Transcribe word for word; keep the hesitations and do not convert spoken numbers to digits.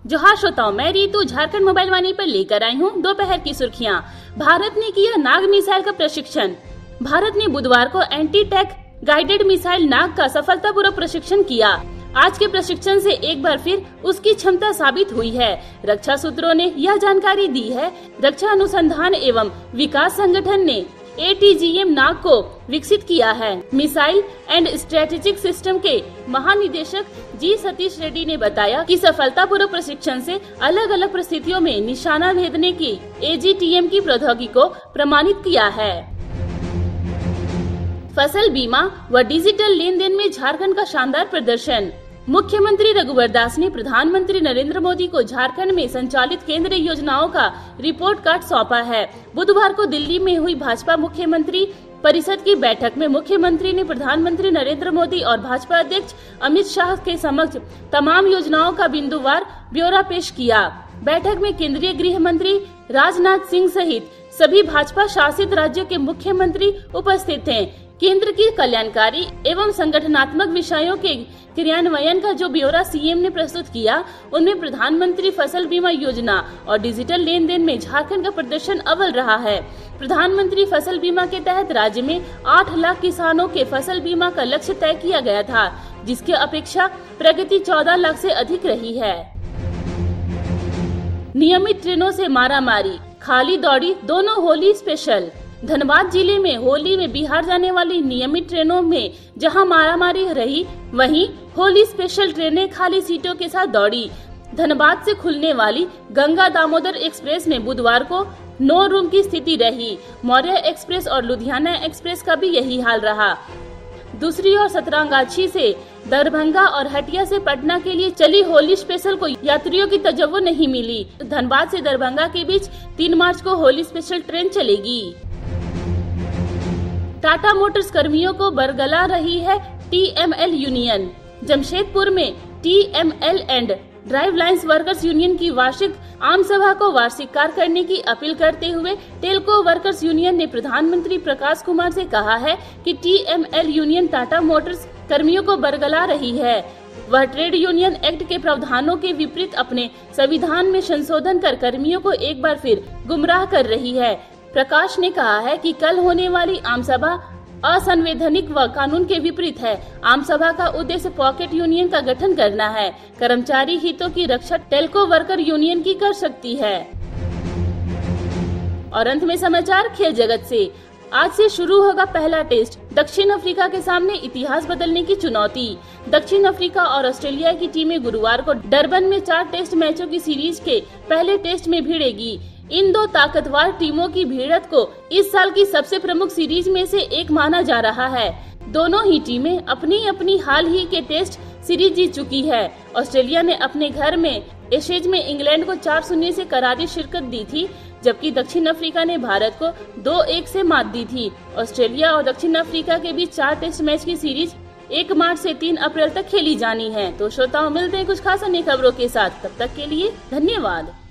जोहार श्रोताओं, मैं रीतू झारखंड मोबाइल वाणी पर लेकर आई हूँ दोपहर की सुर्खियाँ। भारत ने किया नाग मिसाइल का प्रशिक्षण। भारत ने बुधवार को anti tank guided missile Nag का सफलतापूर्वक प्रशिक्षण किया। आज के प्रशिक्षण से एक बार फिर उसकी क्षमता साबित हुई है। रक्षा सूत्रों ने यह जानकारी दी है। रक्षा अनुसंधान एवं विकास संगठन ने ए टी जी एम नाग को विकसित किया है। मिसाइल एंड स्ट्रेटेजिक सिस्टम के महानिदेशक जी सतीश रेड्डी ने बताया कि सफलतापूर्वक प्रशिक्षण से अलग अलग परिस्थितियों में निशाना भेदने की ए जी टी एम की प्रौद्योगिकी को प्रमाणित किया है। फसल बीमा व डिजिटल लेन देन में झारखंड का शानदार प्रदर्शन। मुख्यमंत्री रघुवर दास ने प्रधानमंत्री नरेंद्र मोदी को झारखंड में संचालित केंद्रीय योजनाओं का रिपोर्ट कार्ड सौंपा है। बुधवार को दिल्ली में हुई भाजपा मुख्यमंत्री परिषद की बैठक में मुख्यमंत्री ने प्रधानमंत्री नरेंद्र मोदी और भाजपा अध्यक्ष अमित शाह के समक्ष तमाम योजनाओं का बिंदुवार ब्यौरा पेश किया। बैठक में केंद्रीय गृह मंत्री राजनाथ सिंह सहित सभी भाजपा शासित राज्यों के मुख्यमंत्री उपस्थित थे। केंद्र की कल्याणकारी एवं संगठनात्मक विषयों के क्रियान्वयन का जो ब्यौरा सीएम ने प्रस्तुत किया, उनमें प्रधानमंत्री फसल बीमा योजना और डिजिटल लेन देन में झारखंड का प्रदर्शन अव्वल रहा है। प्रधानमंत्री फसल बीमा के तहत राज्य में आठ लाख किसानों के फसल बीमा का लक्ष्य तय किया गया था, जिसकी अपेक्षा प्रगति चौदह लाख से अधिक रही है। नियमित ट्रेनों से मारामारी, खाली दौड़ी दोनों होली स्पेशल। धनबाद जिले में होली में बिहार जाने वाली नियमित ट्रेनों में जहां मारामारी रही, वहीं होली स्पेशल ट्रेनें खाली सीटों के साथ दौड़ी। धनबाद से खुलने वाली गंगा दामोदर एक्सप्रेस में बुधवार को नौ रूम की स्थिति रही। मौर्य एक्सप्रेस और लुधियाना एक्सप्रेस का भी यही हाल रहा। दूसरी ओर सतरंगाछी से दरभंगा और हटिया से पटना के लिए चली होली स्पेशल को यात्रियों की तवज्जो नहीं मिली। धनबाद से दरभंगा के बीच तीन मार्च को होली स्पेशल ट्रेन चलेगी। टाटा मोटर्स कर्मियों को बरगला रही है T M L union. Jamshedpur में T M L and drive lines workers union की वार्षिक आम सभा को वार्षिककार करने की अपील करते हुए टेल्को वर्कर्स यूनियन ने प्रधानमंत्री प्रकाश कुमार से कहा है कि T M L union Tata motors कर्मियों को बरगला रही है। वह ट्रेड यूनियन एक्ट के प्रावधानों के विपरीत अपने संविधान में संशोधन कर कर्मियों को एक बार फिर गुमराह कर रही है। प्रकाश ने कहा है कि कल होने वाली आम सभा असंवैधानिक व कानून के विपरीत है। आम सभा का उद्देश्य पॉकेट यूनियन का गठन करना है। कर्मचारी हितों की रक्षा टेल्को वर्कर यूनियन की कर सकती है। और अंत में समाचार खेल जगत से। आज से शुरू होगा पहला टेस्ट। दक्षिण अफ्रीका के सामने इतिहास बदलने की चुनौती। दक्षिण अफ्रीका और ऑस्ट्रेलिया की टीमें गुरुवार को डरबन में चार टेस्ट मैचों की सीरीज के पहले टेस्ट में भिड़ेगी। इन दो ताकतवर टीमों की भिड़ंत को इस साल की सबसे प्रमुख सीरीज में से एक माना जा रहा है। दोनों ही टीमें अपनी अपनी हाल ही के टेस्ट सीरीज जीत चुकी है। ऑस्ट्रेलिया ने अपने घर में एशेज में इंग्लैंड को चार शून्य से करारी शिरकत दी थी, जबकि दक्षिण अफ्रीका ने भारत को दो एक से मात दी थी। ऑस्ट्रेलिया और दक्षिण अफ्रीका के बीच चार टेस्ट मैच की सीरीज एक मार्च से तीन अप्रैल तक खेली जानी है। तो श्रोताओं, मिलते हैं कुछ खास अन्य खबरों के साथ। तब तक के लिए धन्यवाद।